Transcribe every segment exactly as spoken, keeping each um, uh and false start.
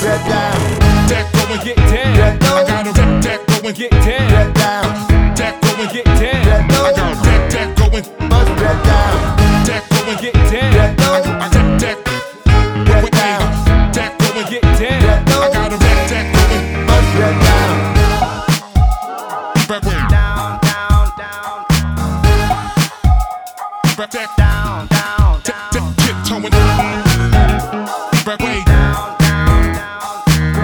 Get down. Deck go and get down. I got a deck, deck go and get down. Get down. Deck go and get down. I got a deck, deck go and Must get down. deck go and get down. I got a deck. Get down. Deck go and get down. I got a deck, deck go and Must get down. back Down, down, down, back deck. down, down, Tip, down, tip, tiptoeing. Back way. down, down, down,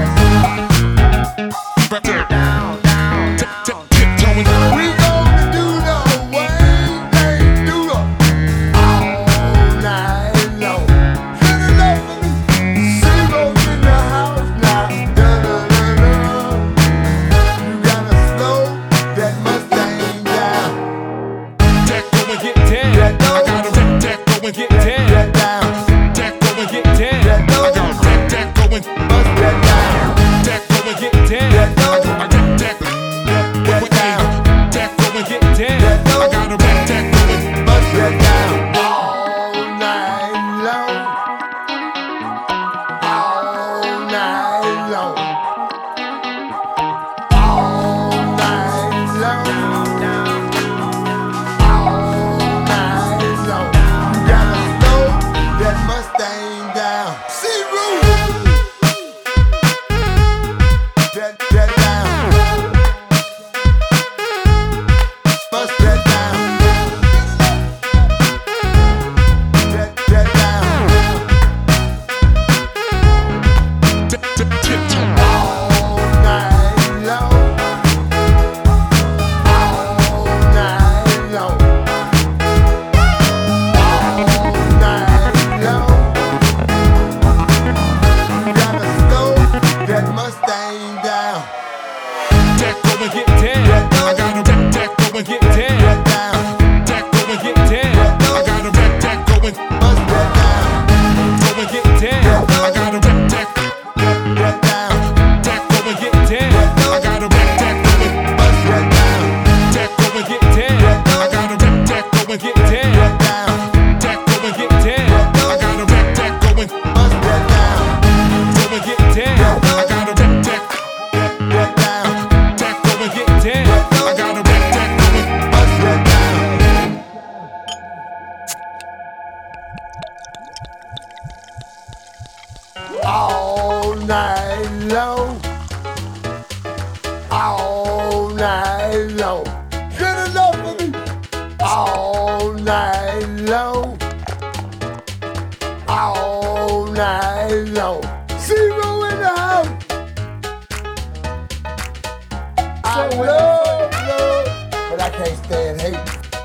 Back there. down, down, Tip, tip, down. tiptoeing. We gon' do the Wayne thing, do the all night long. Hit it up for me. Zero's in the house now. Da da da da. You gotta slow that Mustang down. Deck go and get down. I got a deck, deck go and get down. Get down. Deck go and get down. I got a deck, deck go and Must get down. deck go and get down. I got deck. Get down. Deck go and get down. I got a deck, deck go and Must get down. All night long. All night long. All night long. All night long. You gotta slow that Mustang down. See Roo. That that down. Must get down. That that down. tip, tip, tiptoe. All night long. All night long. All night long. You gotta slow that Mustang down. Deck go and get down. I got a deck, deck go and get down. Get down. Deck go and get down. I got a deck, deck go and Must get down. go and get down. I got a deck, deck. Get down. Deck go and get down. I got a deck, deck go and Must get down. deck go and get down. I got a deck, deck go and get down. Get down. Deck go and get down. I got a deck, deck go and Must get down. go and get down. I got a deck, deck. Get down. Deck go and get down. I got a deck, deck go and Must get down. All night long. All night long. Get enough of me. All night long. All night long. Zero in the house. I love love, but I can't stand hate.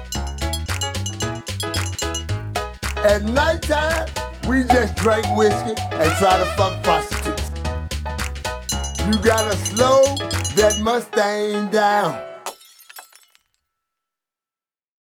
At nighttime, we just drink whiskey and try to fuck prostitutes. You gotta slow that Mustang down.